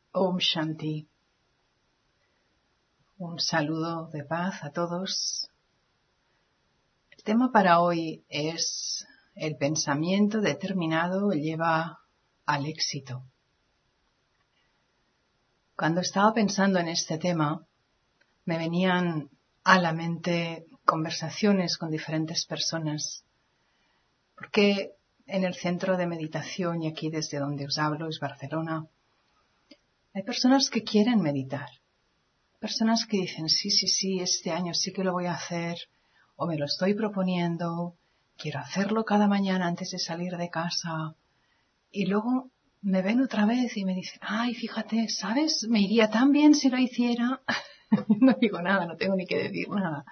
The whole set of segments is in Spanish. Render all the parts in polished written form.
Om Shanti. Un saludo de paz a todos. El tema para hoy es: el pensamiento determinado lleva al éxito. Cuando estaba pensando en este tema, me venían a la mente conversaciones con diferentes personas, porque en el centro de meditación, y aquí desde donde os hablo es Barcelona, hay personas que quieren meditar, personas que dicen sí, este año sí que lo voy a hacer, o me lo estoy proponiendo, quiero hacerlo cada mañana antes de salir de casa, y luego me ven otra vez y me dicen, ay, fíjate, ¿sabes? Me iría tan bien si lo hiciera. No digo nada, no tengo ni que decir nada.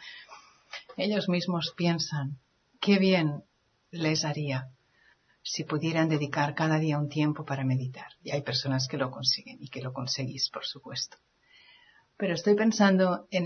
Ellos mismos piensan, qué bien les haría si pudieran dedicar cada día un tiempo para meditar. Y hay personas que lo consiguen y que lo conseguís, por supuesto. Pero estoy pensando en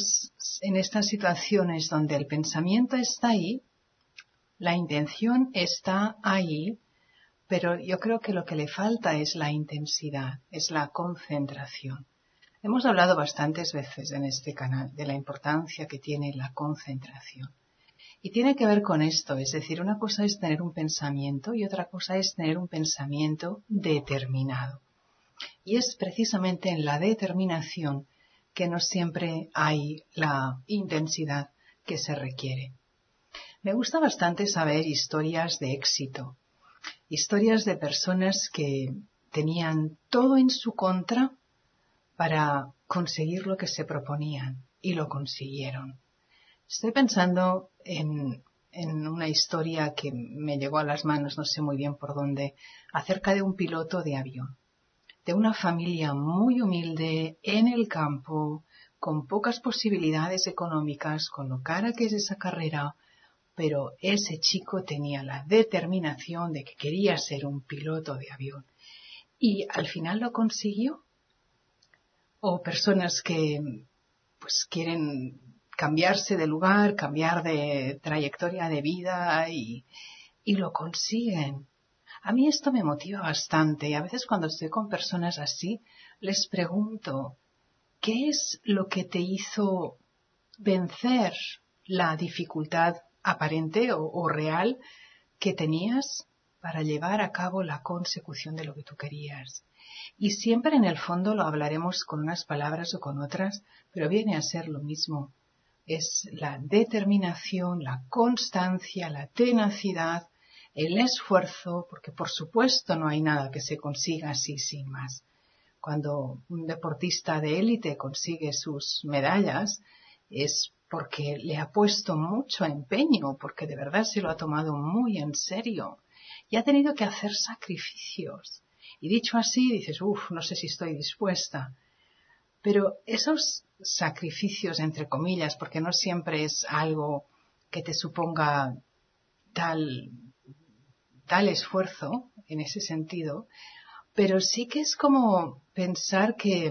estas situaciones donde el pensamiento está ahí, la intención está ahí, pero yo creo que lo que le falta es la intensidad, es la concentración. Hemos hablado bastantes veces en este canal de la importancia que tiene la concentración. Y tiene que ver con esto, es decir, una cosa es tener un pensamiento y otra cosa es tener un pensamiento determinado. Y es precisamente en la determinación que no siempre hay la intensidad que se requiere. Me gusta bastante saber historias de éxito, historias de personas que tenían todo en su contra para conseguir lo que se proponían y lo consiguieron. Estoy pensando en una historia que me llegó a las manos, no sé muy bien por dónde, acerca de un piloto de avión, de una familia muy humilde en el campo, con pocas posibilidades económicas, con lo cara que es esa carrera, pero ese chico tenía la determinación de que quería ser un piloto de avión. Y al final lo consiguió. O personas que pues quieren cambiarse de lugar, cambiar de trayectoria de vida y lo consiguen. A mí esto me motiva bastante y a veces cuando estoy con personas así les pregunto, ¿qué es lo que te hizo vencer la dificultad aparente o real que tenías para llevar a cabo la consecución de lo que tú querías? Y siempre en el fondo lo hablaremos con unas palabras o con otras, pero viene a ser lo mismo. Es la determinación, la constancia, la tenacidad, el esfuerzo, porque por supuesto no hay nada que se consiga así sin más. Cuando un deportista de élite consigue sus medallas es porque le ha puesto mucho empeño, porque de verdad se lo ha tomado muy en serio y ha tenido que hacer sacrificios. Y dicho así, dices, no sé si estoy dispuesta. Pero esos sacrificios, entre comillas, porque no siempre es algo que te suponga tal esfuerzo en ese sentido, pero sí que es como pensar que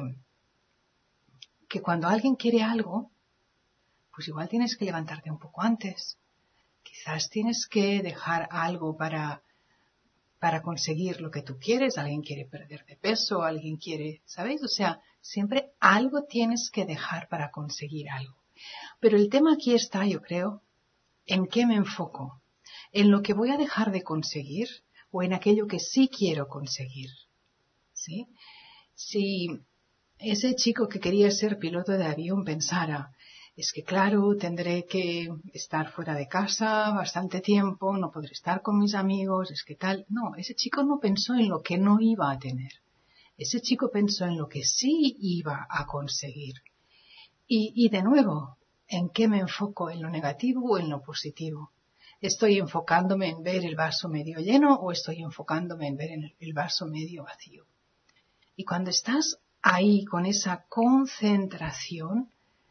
cuando alguien quiere algo, pues igual tienes que levantarte un poco antes. Quizás tienes que dejar algo para conseguir lo que tú quieres. Alguien quiere perder de peso, alguien quiere, ¿sabéis? O sea, siempre algo tienes que dejar para conseguir algo. Pero el tema aquí está, yo creo, ¿en qué me enfoco? ¿En lo que voy a dejar de conseguir o en aquello que sí quiero conseguir? ¿Sí? Si ese chico que quería ser piloto de avión pensara, es que claro, tendré que estar fuera de casa bastante tiempo, no podré estar con mis amigos, es que tal. No, ese chico no pensó en lo que no iba a tener. Ese chico pensó en lo que sí iba a conseguir. Y de nuevo, ¿en qué me enfoco? ¿En lo negativo o en lo positivo? ¿Estoy enfocándome en ver el vaso medio lleno o estoy enfocándome en ver el vaso medio vacío? Y cuando estás ahí con esa concentración,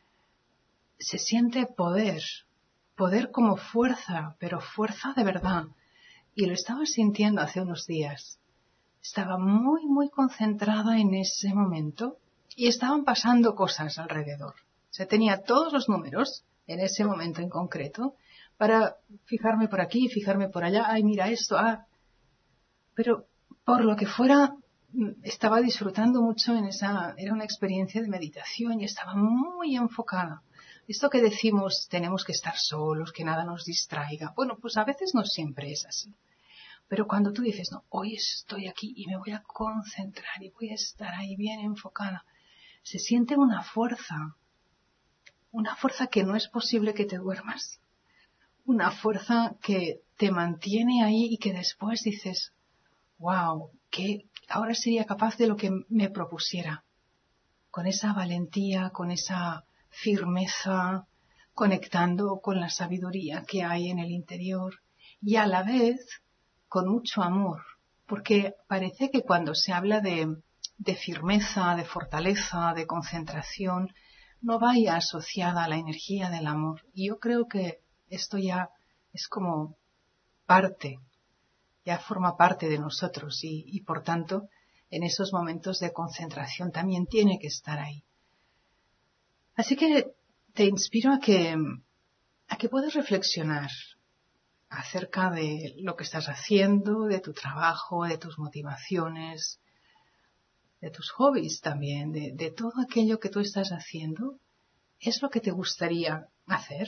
se siente poder como fuerza, pero fuerza de verdad. Y lo estaba sintiendo hace unos días. Estaba muy, muy concentrada en ese momento y estaban pasando cosas alrededor. O sea, tenía todos los números en ese momento en concreto para fijarme por aquí, fijarme por allá, ay, mira esto, Pero por lo que fuera, estaba disfrutando mucho era una experiencia de meditación y estaba muy enfocada. Esto que decimos, tenemos que estar solos, que nada nos distraiga. Bueno, pues a veces no siempre es así. Pero cuando tú dices, no, hoy estoy aquí y me voy a concentrar y voy a estar ahí bien enfocada, se siente una fuerza que no es posible que te duermas, una fuerza que te mantiene ahí y que después dices, wow, que ahora sería capaz de lo que me propusiera, con esa valentía, con esa firmeza, conectando con la sabiduría que hay en el interior y a la vez con mucho amor, porque parece que cuando se habla de firmeza, de fortaleza, de concentración, no vaya asociada a la energía del amor. Y yo creo que esto ya es como parte, ya forma parte de nosotros y por tanto en esos momentos de concentración también tiene que estar ahí. Así que te inspiro a que puedas reflexionar acerca de lo que estás haciendo, de tu trabajo, de tus motivaciones, de tus hobbies también, de todo aquello que tú estás haciendo. ¿Es lo que te gustaría hacer?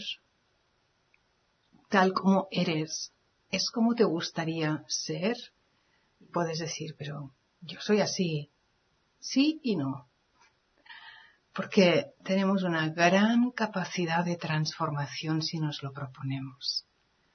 Tal como eres, ¿es como te gustaría ser? Puedes decir, pero yo soy así. Sí y no. Porque tenemos una gran capacidad de transformación si nos lo proponemos.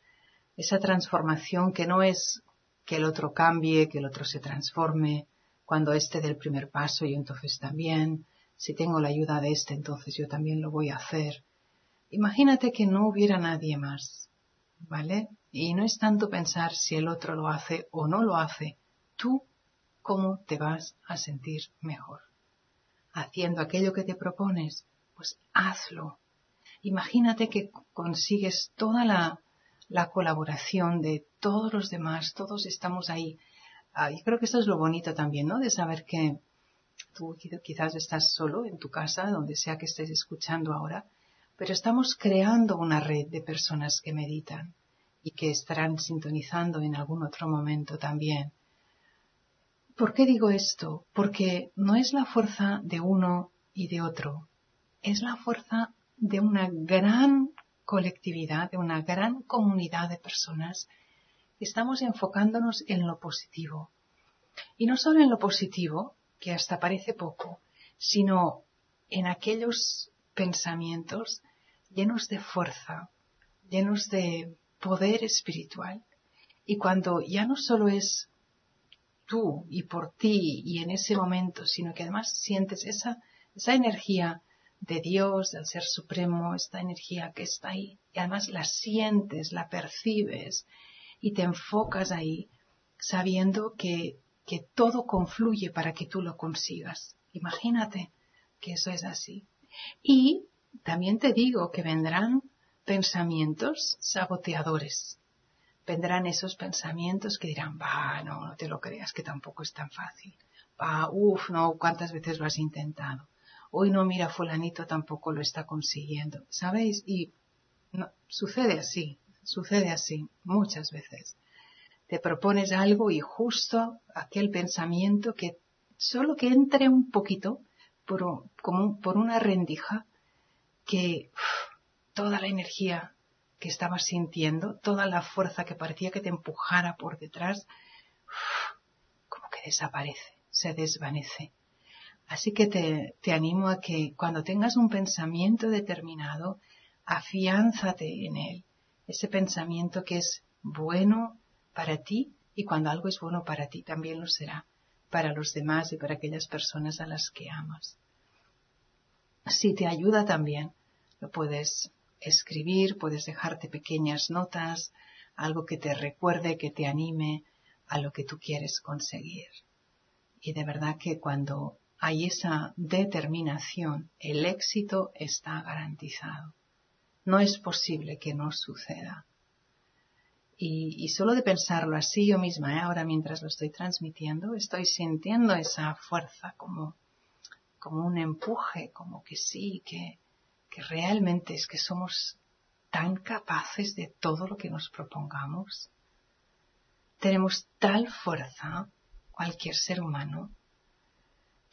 Esa transformación que no es que el otro cambie, que el otro se transforme, cuando éste dé el primer paso yo entonces también, si tengo la ayuda de éste entonces yo también lo voy a hacer. Imagínate que no hubiera nadie más, ¿vale? Y no es tanto pensar si el otro lo hace o no lo hace, tú cómo te vas a sentir mejor. Haciendo aquello que te propones, pues hazlo. Imagínate que consigues toda la colaboración de todos los demás, todos estamos ahí. Y creo que esto es lo bonito también, ¿no? De saber que tú quizás estás solo en tu casa, donde sea que estés escuchando ahora, pero estamos creando una red de personas que meditan y que estarán sintonizando en algún otro momento también. ¿Por qué digo esto? Porque no es la fuerza de uno y de otro, es la fuerza de una gran colectividad, de una gran comunidad de personas que estamos enfocándonos en lo positivo. Y no solo en lo positivo, que hasta parece poco, sino en aquellos pensamientos llenos de fuerza, llenos de poder espiritual. Y cuando ya no solo es tú y por ti y en ese momento, sino que además sientes esa energía de Dios, del Ser Supremo, esta energía que está ahí, y además la sientes, la percibes y te enfocas ahí, sabiendo que todo confluye para que tú lo consigas. Imagínate que eso es así. Y también te digo que vendrán pensamientos saboteadores. Vendrán esos pensamientos que dirán, no te lo creas, que tampoco es tan fácil. No, ¿cuántas veces lo has intentado? Hoy no, mira, fulanito tampoco lo está consiguiendo, ¿sabéis? Y no, sucede así, muchas veces. Te propones algo y justo aquel pensamiento que solo que entre un poquito por una rendija que toda la energía que estabas sintiendo, toda la fuerza que parecía que te empujara por detrás, como que desaparece, se desvanece. Así que te animo a que cuando tengas un pensamiento determinado, afiánzate en él. Ese pensamiento que es bueno para ti y cuando algo es bueno para ti también lo será para los demás y para aquellas personas a las que amas. Si te ayuda también, lo puedes escribir, puedes dejarte pequeñas notas, algo que te recuerde, que te anime a lo que tú quieres conseguir. Y de verdad que cuando hay esa determinación, el éxito está garantizado. No es posible que no suceda. Y solo de pensarlo así yo misma, ahora mientras lo estoy transmitiendo, estoy sintiendo esa fuerza como un empuje, como que sí, que realmente es que somos tan capaces de todo lo que nos propongamos. Tenemos tal fuerza, cualquier ser humano,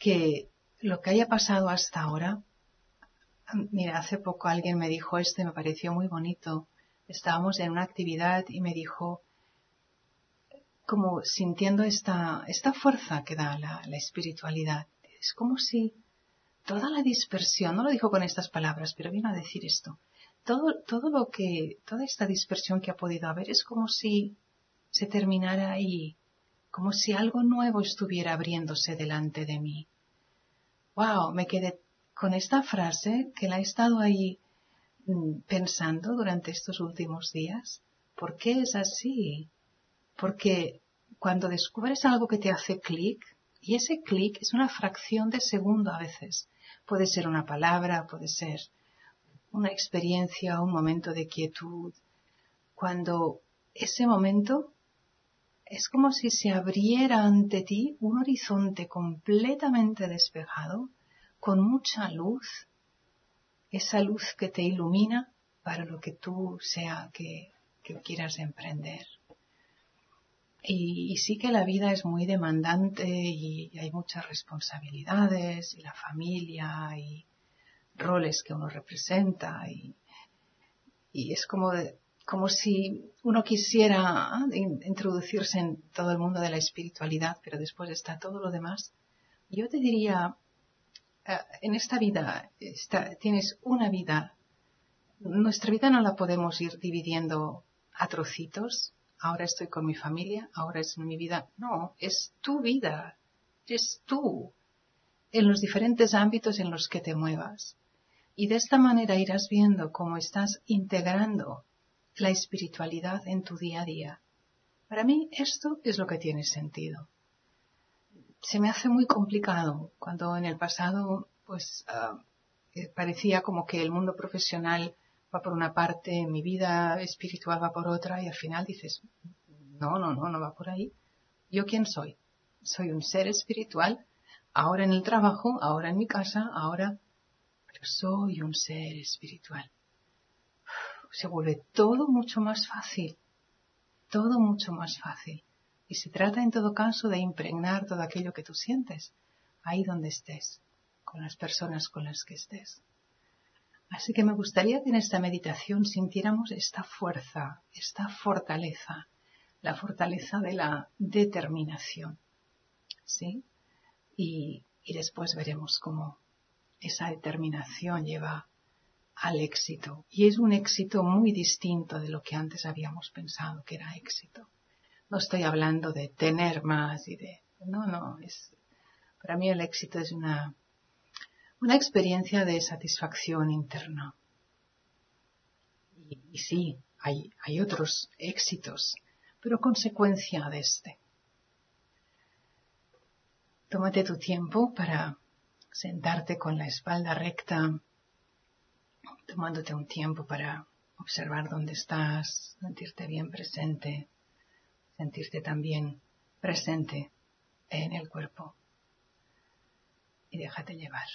que lo que haya pasado hasta ahora, mira, hace poco alguien me dijo esto y me pareció muy bonito. Estábamos en una actividad y me dijo, como sintiendo esta fuerza que da la espiritualidad. Es como si toda la dispersión, no lo dijo con estas palabras, pero vino a decir esto, toda esta dispersión que ha podido haber es como si se terminara ahí, como si algo nuevo estuviera abriéndose delante de mí. Wow, me quedé con esta frase que la he estado ahí pensando durante estos últimos días. ¿Por qué es así? Porque cuando descubres algo que te hace clic, y ese clic es una fracción de segundo a veces, puede ser una palabra, puede ser una experiencia, un momento de quietud, cuando ese momento es como si se abriera ante ti un horizonte completamente despejado, con mucha luz, esa luz que te ilumina para lo que tú sea que quieras emprender. Y sí que la vida es muy demandante y hay muchas responsabilidades y la familia y roles que uno representa y es como si uno quisiera introducirse en todo el mundo de la espiritualidad, pero después está todo lo demás. Yo te diría, en esta vida tienes una vida. Nuestra vida no la podemos ir dividiendo a trocitos. Ahora estoy con mi familia, ahora es mi vida. No, es tu vida. Es tú. En los diferentes ámbitos en los que te muevas. Y de esta manera irás viendo cómo estás integrando la espiritualidad en tu día a día. Para mí esto es lo que tiene sentido. Se me hace muy complicado cuando en el pasado parecía como que el mundo profesional va por una parte, mi vida espiritual va por otra y al final dices, no va por ahí. ¿Yo quién soy? Soy un ser espiritual, ahora en el trabajo, ahora en mi casa, pero soy un ser espiritual. Se vuelve todo mucho más fácil, todo mucho más fácil. Y se trata en todo caso de impregnar todo aquello que tú sientes, ahí donde estés, con las personas con las que estés. Así que me gustaría que en esta meditación sintiéramos esta fuerza, esta fortaleza, la fortaleza de la determinación, ¿sí? Y después veremos cómo esa determinación lleva al éxito. Y es un éxito muy distinto de lo que antes habíamos pensado que era éxito. No estoy hablando de tener más y de... No, para mí el éxito es una experiencia de satisfacción interna. Y sí, hay otros éxitos, pero consecuencia de este. Tómate tu tiempo para sentarte con la espalda recta, tomándote un tiempo para observar dónde estás, sentirte bien presente, sentirte también presente en el cuerpo y déjate llevar.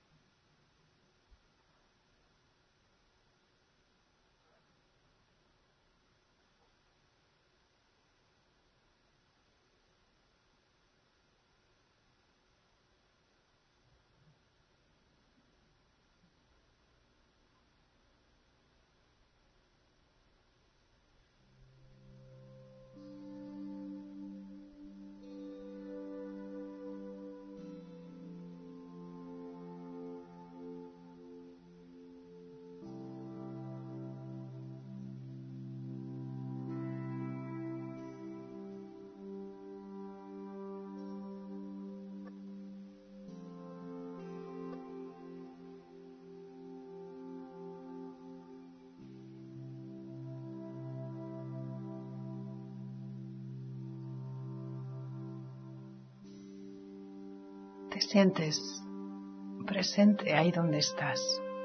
Te sientes presente ahí donde estás,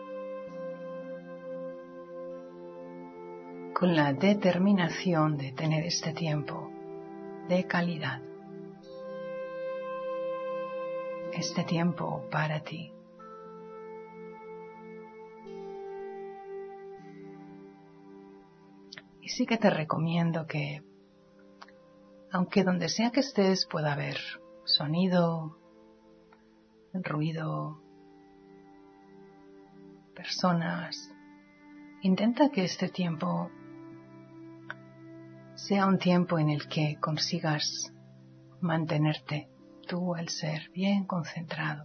con la determinación de tener este tiempo de calidad, este tiempo para ti. Y sí que te recomiendo que, aunque donde sea que estés pueda haber sonido, ruido, personas. Intenta que este tiempo sea un tiempo en el que consigas mantenerte tú, el ser, bien concentrado,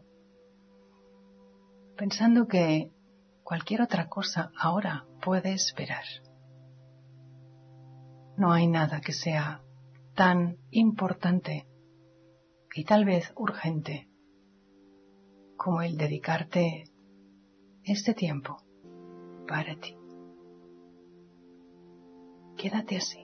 pensando que cualquier otra cosa ahora puede esperar. No hay nada que sea tan importante y tal vez urgente como el dedicarte este tiempo para ti. Quédate así.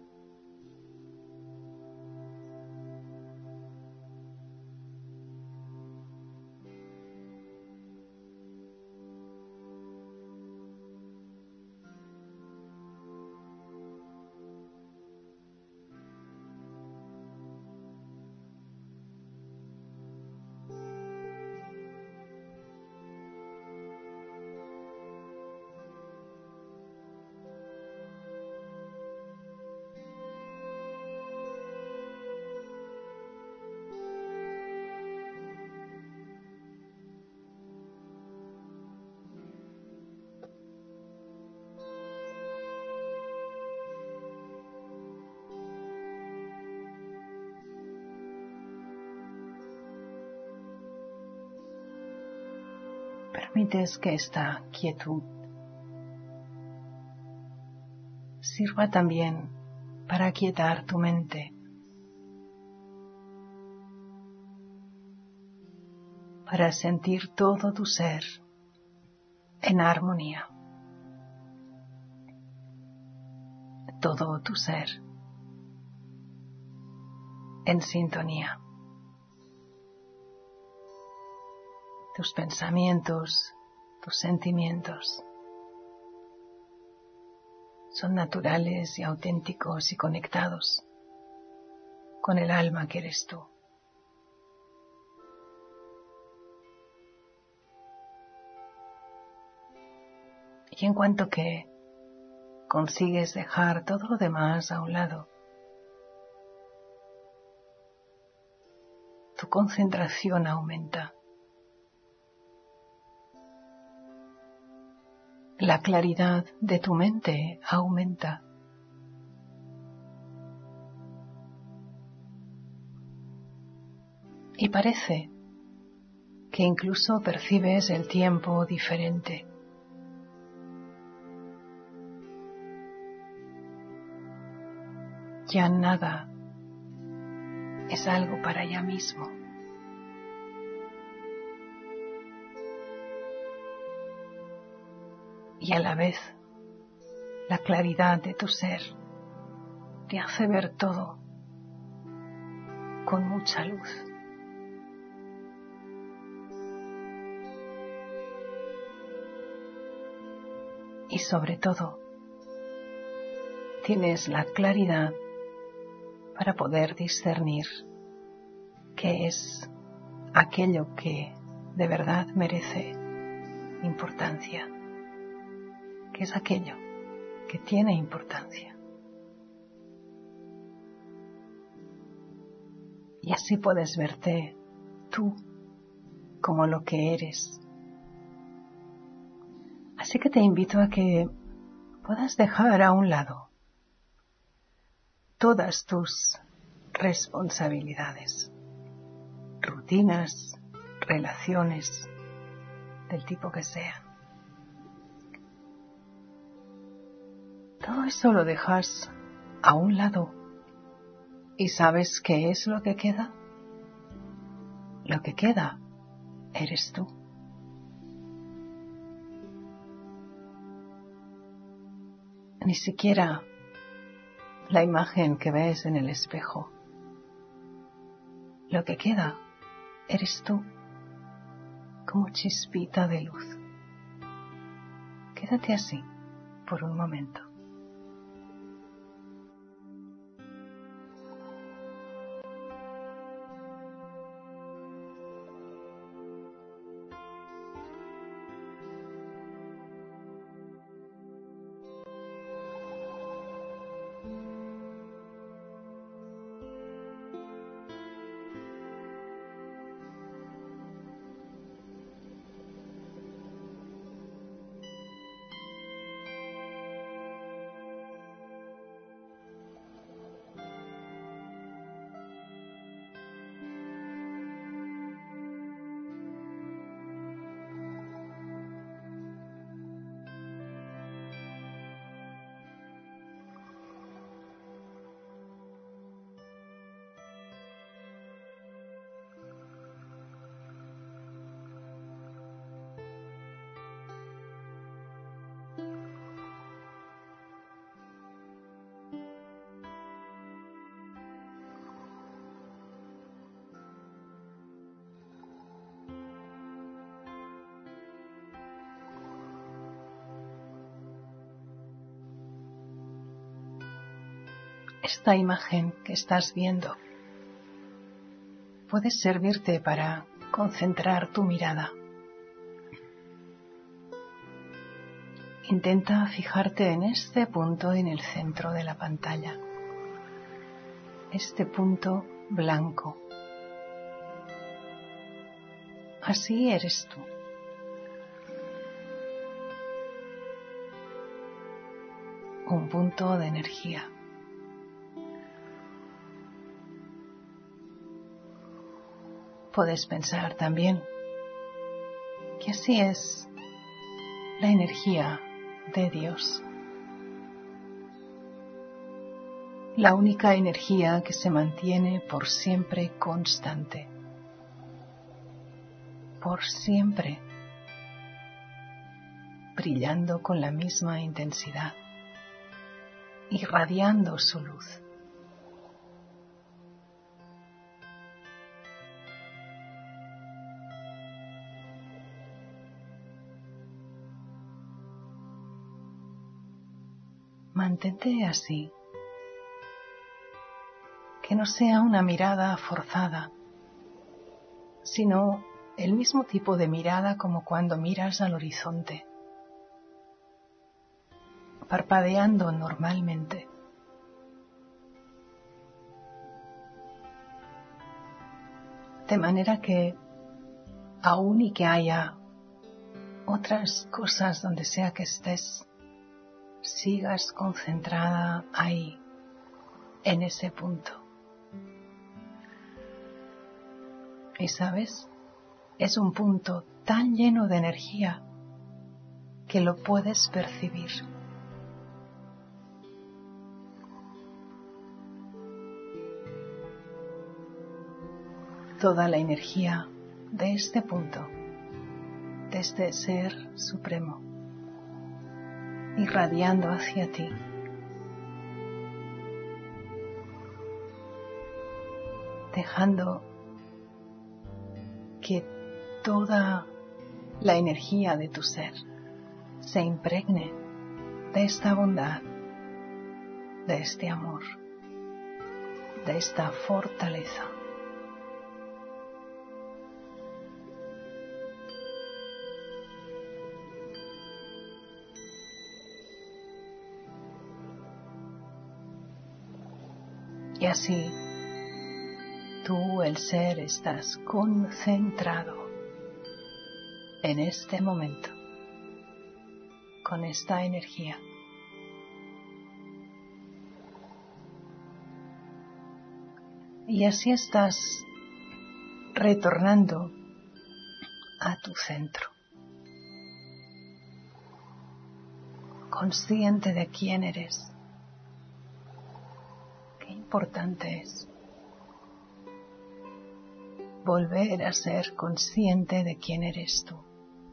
Permites que esta quietud sirva también para aquietar tu mente, para sentir todo tu ser en armonía, todo tu ser en sintonía. Tus pensamientos, tus sentimientos son naturales y auténticos y conectados con el alma que eres tú. Y en cuanto que consigues dejar todo lo demás a un lado, tu concentración aumenta. La claridad de tu mente aumenta. Y parece que incluso percibes el tiempo diferente. Ya nada es algo para ya mismo. Y a la vez, la claridad de tu ser te hace ver todo con mucha luz. Y sobre todo, tienes la claridad para poder discernir qué es aquello que de verdad merece importancia, qué es aquello que tiene importancia. Y así puedes verte tú como lo que eres. Así que te invito a que puedas dejar a un lado todas tus responsabilidades, rutinas, relaciones, del tipo que sean. Todo eso lo dejas a un lado y ¿sabes qué es lo que queda? Lo que queda eres tú. Ni siquiera la imagen que ves en el espejo. Lo que queda eres tú, como chispita de luz. Quédate así por un momento. esta imagen que estás viendo puede servirte para concentrar tu mirada. Intenta fijarte en este punto en el centro de la pantalla, este punto blanco. Así eres tú. Un punto de energía. Puedes pensar también que así es la energía de Dios. La única energía que se mantiene por siempre constante. Por siempre. Brillando con la misma intensidad. Irradiando su luz. Mantente así, que no sea una mirada forzada, sino el mismo tipo de mirada como cuando miras al horizonte, parpadeando normalmente. De manera que, aun y que haya otras cosas donde sea que estés, sigas concentrada ahí, en ese punto. Y sabes, es un punto tan lleno de energía que lo puedes percibir. Toda la energía de este punto, de este ser supremo, irradiando hacia ti. Dejando que toda la energía de tu ser se impregne de esta bondad, de este amor, de esta fortaleza. Y así, tú, el ser, estás concentrado en este momento, con esta energía. Y así estás retornando a tu centro, consciente de quién eres. Qué importante es volver a ser consciente de quién eres tú.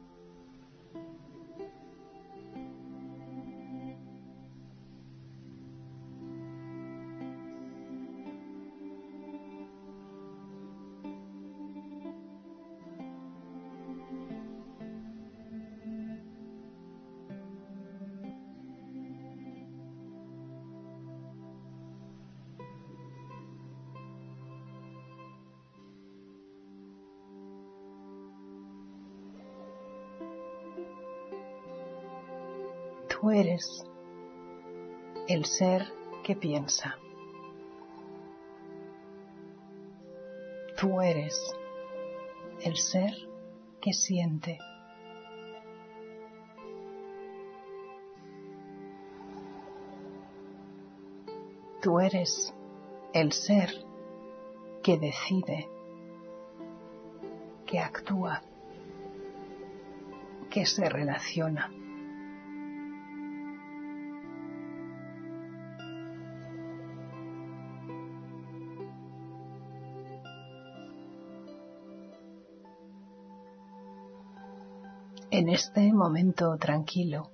Tú eres el ser que piensa. Tú eres el ser que siente. Tú eres el ser que decide, que actúa, que se relaciona. En este momento tranquilo,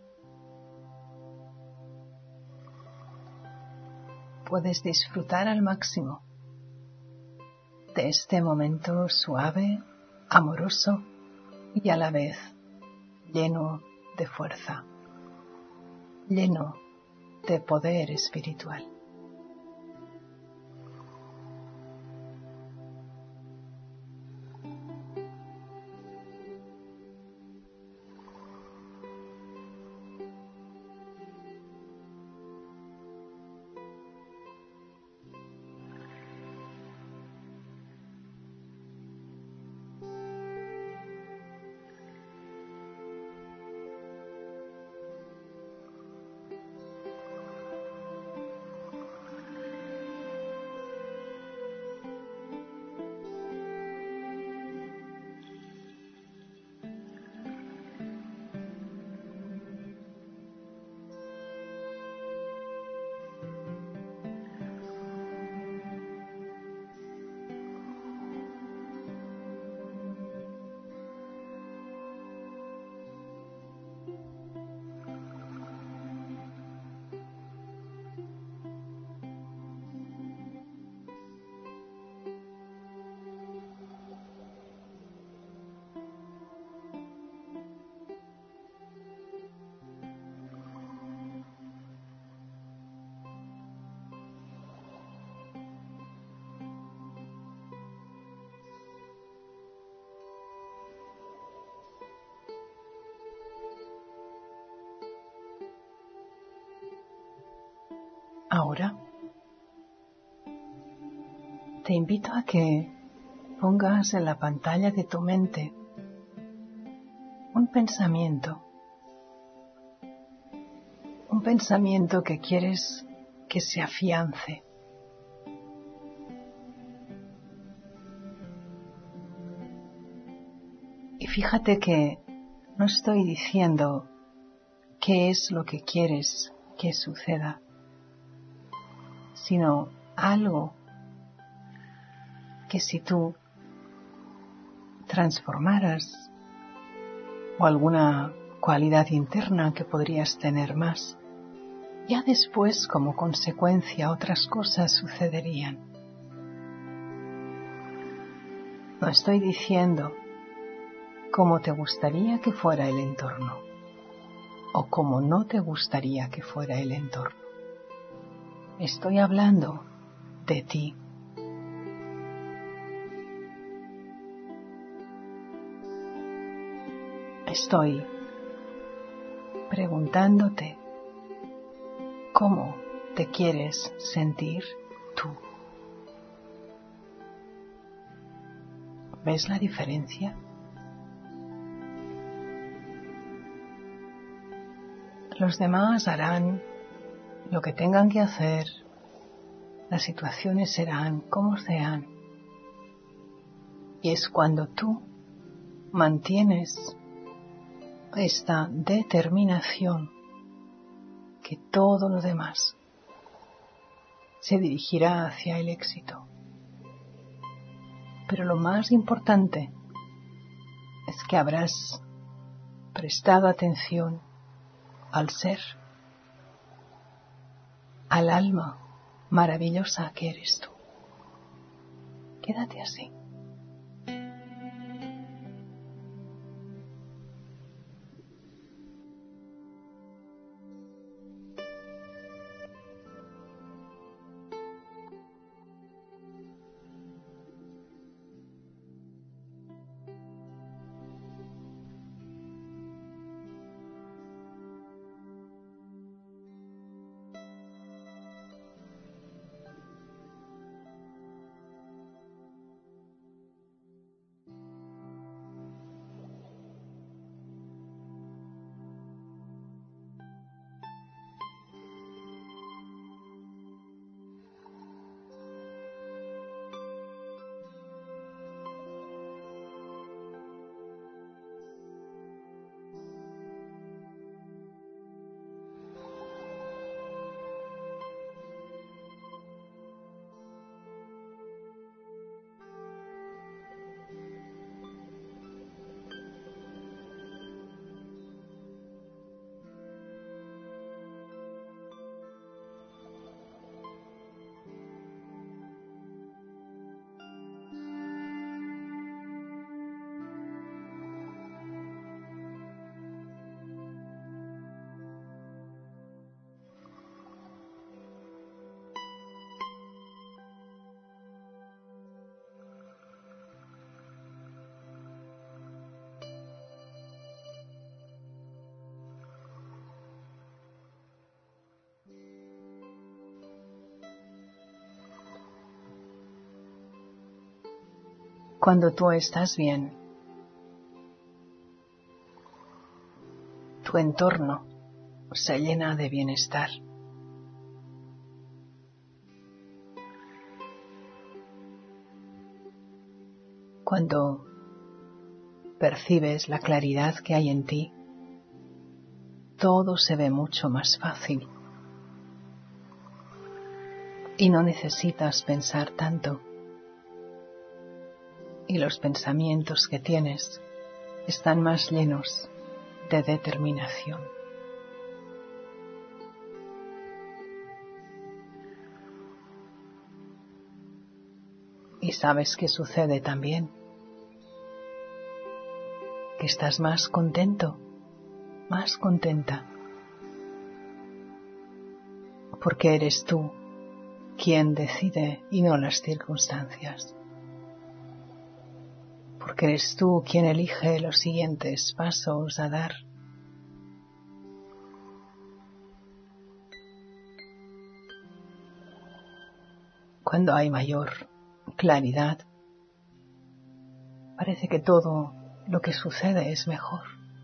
puedes disfrutar al máximo de este momento suave, amoroso y a la vez lleno de fuerza, lleno de poder espiritual. Ahora te invito a que pongas en la pantalla de tu mente un pensamiento que quieres que se afiance. Y fíjate que no estoy diciendo qué es lo que quieres que suceda, sino algo que si tú transformaras, o alguna cualidad interna que podrías tener más, ya después como consecuencia otras cosas sucederían. No estoy diciendo cómo te gustaría que fuera el entorno o cómo no te gustaría que fuera el entorno. Estoy hablando de ti. Estoy preguntándote cómo te quieres sentir tú. ¿Ves la diferencia? Los demás harán lo que tengan que hacer, las situaciones serán como sean, y es cuando tú mantienes esta determinación que todo lo demás se dirigirá hacia el éxito. Pero lo más importante es que habrás prestado atención al ser, al alma maravillosa que eres tú. Quédate así. Cuando tú estás bien, tu entorno se llena de bienestar. Cuando percibes la claridad que hay en ti, todo se ve mucho más fácil y no necesitas pensar tanto. Y los pensamientos que tienes están más llenos de determinación. Y sabes qué sucede también, que estás más contento, más contenta, porque eres tú quien decide y no las circunstancias. Porque eres tú quien elige los siguientes pasos a dar. cuando hay mayor claridad, parece que todo lo que sucede es mejor.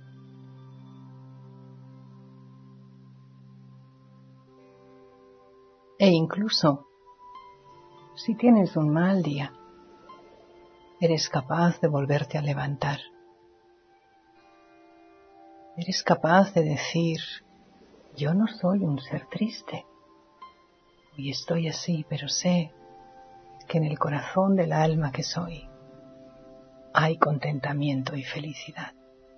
E incluso si tienes un mal día, eres capaz de volverte a levantar. Eres capaz de decir, yo no soy un ser triste. Hoy estoy así, pero sé que en el corazón del alma que soy hay contentamiento y felicidad.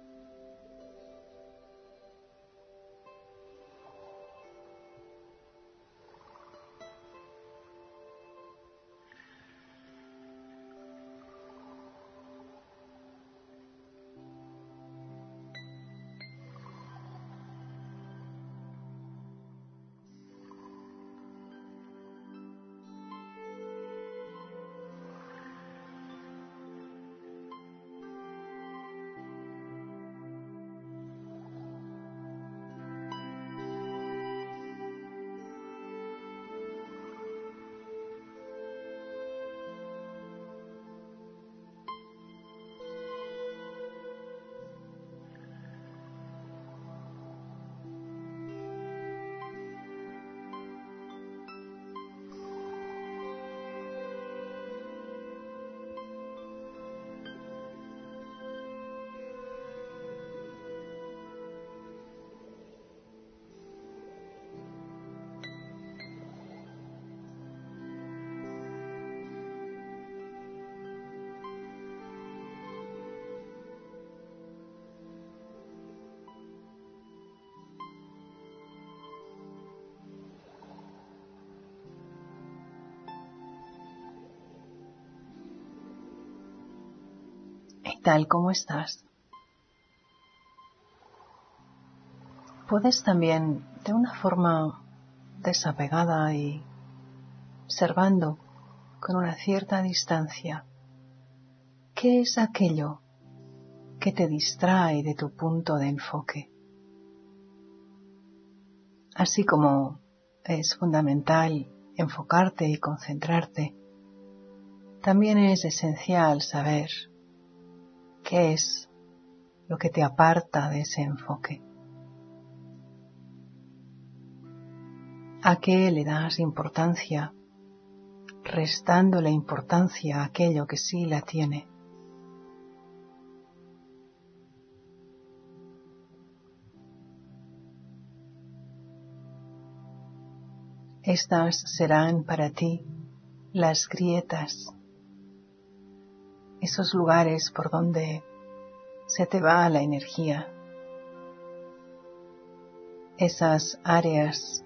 Y tal como estás, puedes también, de una forma desapegada y observando con una cierta distancia, ¿qué es aquello que te distrae de tu punto de enfoque? Así como es fundamental enfocarte y concentrarte, también es esencial saber qué es lo que te aparta de ese enfoque. ¿A qué le das importancia, restándole importancia a aquello que sí la tiene? Estas serán para ti las grietas, esos lugares por donde se te va la energía, esas áreas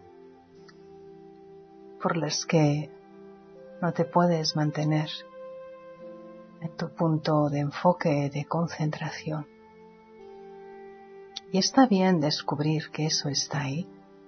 por las que no te puedes mantener en tu punto de enfoque, de concentración. Y está bien descubrir que eso está ahí,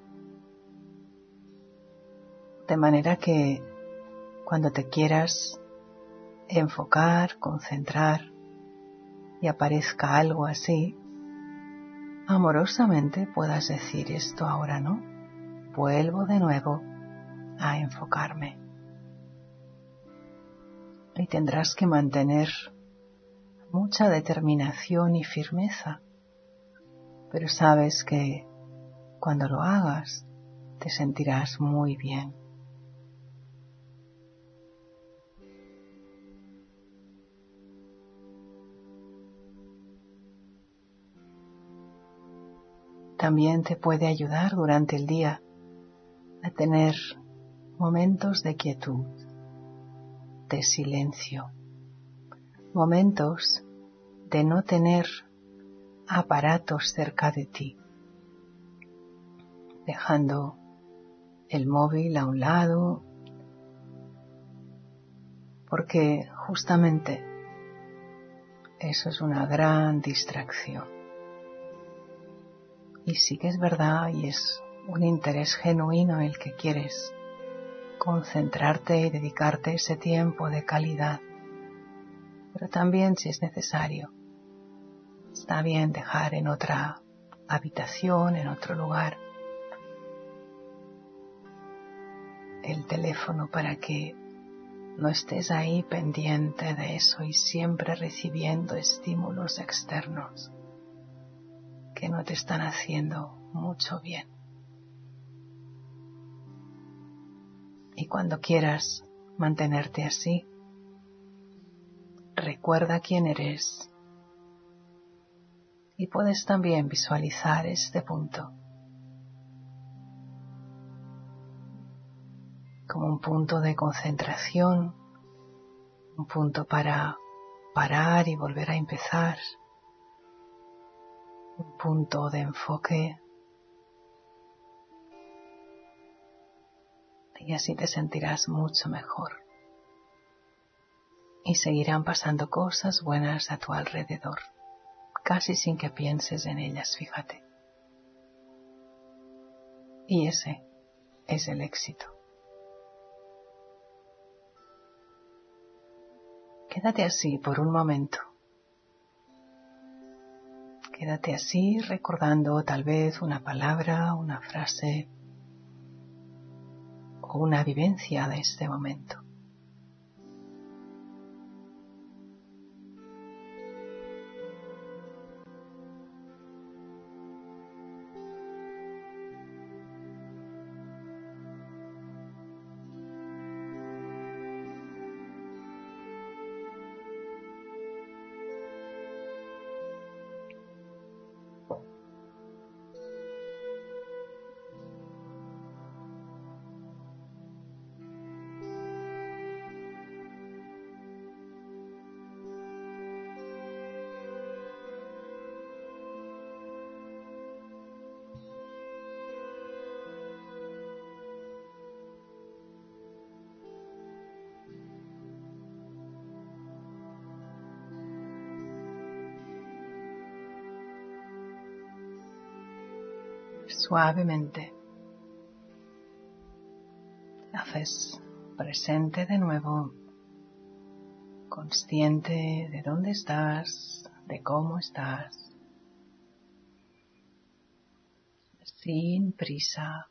de manera que cuando te quieras enfocar, concentrar y aparezca algo así, amorosamente puedas decir esto ahora no, vuelvo de nuevo a enfocarme. Y tendrás que mantener mucha determinación y firmeza, pero sabes que cuando lo hagas te sentirás muy bien. También te puede ayudar durante el día a tener momentos de quietud, de silencio, momentos de no tener aparatos cerca de ti, dejando el móvil a un lado, porque justamente eso es una gran distracción. Y sí que es verdad y es un interés genuino el que quieres concentrarte y dedicarte ese tiempo de calidad. Pero también, si es necesario, está bien dejar en otra habitación, en otro lugar, el teléfono para que no estés ahí pendiente de eso y siempre recibiendo estímulos externos que no te están haciendo mucho bien. Y cuando quieras mantenerte así, recuerda quién eres y puedes también visualizar este punto como un punto de concentración, un punto para parar y volver a empezar, un punto de enfoque, y así te sentirás mucho mejor y seguirán pasando cosas buenas a tu alrededor, casi sin que pienses en ellas, fíjate. Y ese es el éxito. Quédate así por un momento. Quédate así recordando tal vez una palabra, una frase o una vivencia de este momento. Suavemente haces presente de nuevo, consciente de dónde estás, de cómo estás, sin prisa,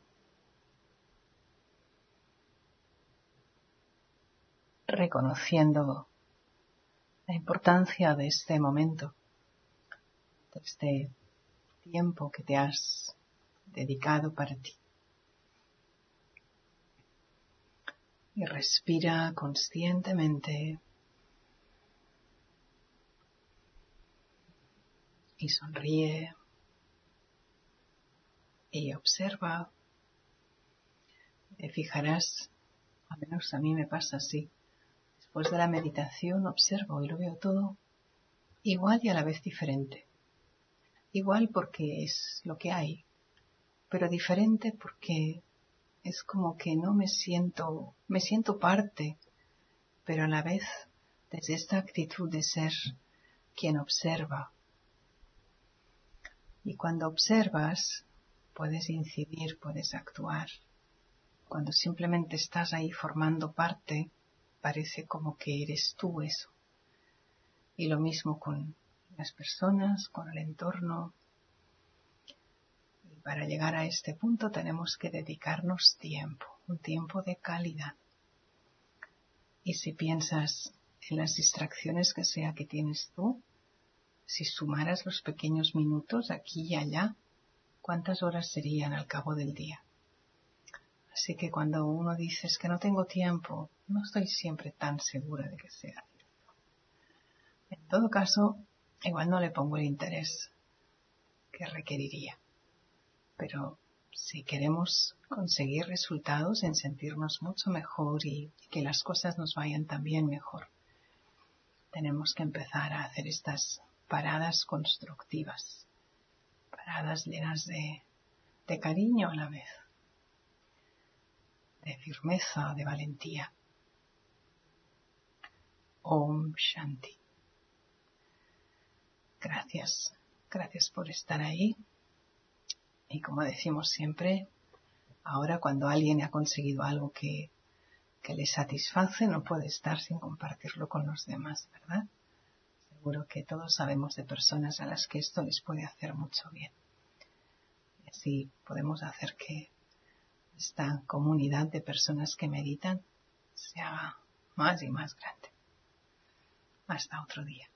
reconociendo la importancia de este momento, de este tiempo que te has dedicado para ti. Y respira conscientemente y sonríe y observa. Te fijarás, al menos a mí me pasa así, después de la meditación observo y lo veo todo igual y a la vez diferente. Igual porque es lo que hay, pero diferente porque es como que no me siento parte, pero a la vez desde esta actitud de ser quien observa. Y cuando observas, puedes incidir, puedes actuar. Cuando simplemente estás ahí formando parte, parece como que eres tú eso. Y lo mismo con las personas, con el entorno. Y para llegar a este punto tenemos que dedicarnos tiempo, un tiempo de calidad. Y si piensas en las distracciones que sea que tienes tú, si sumaras los pequeños minutos aquí y allá, ¿cuántas horas serían al cabo del día? Así que cuando uno dice es que no tengo tiempo, no estoy siempre tan segura de que sea cierto. En todo caso, igual no le pongo el interés que requeriría. Pero si queremos conseguir resultados en sentirnos mucho mejor y que las cosas nos vayan también mejor, tenemos que empezar a hacer estas paradas constructivas, paradas llenas de cariño a la vez, de firmeza, de valentía. Om Shanti. Gracias por estar ahí. Y como decimos siempre, ahora cuando alguien ha conseguido algo que le satisface, no puede estar sin compartirlo con los demás, ¿verdad? Seguro que todos sabemos de personas a las que esto les puede hacer mucho bien. Y así podemos hacer que esta comunidad de personas que meditan se haga más y más grande. Hasta otro día.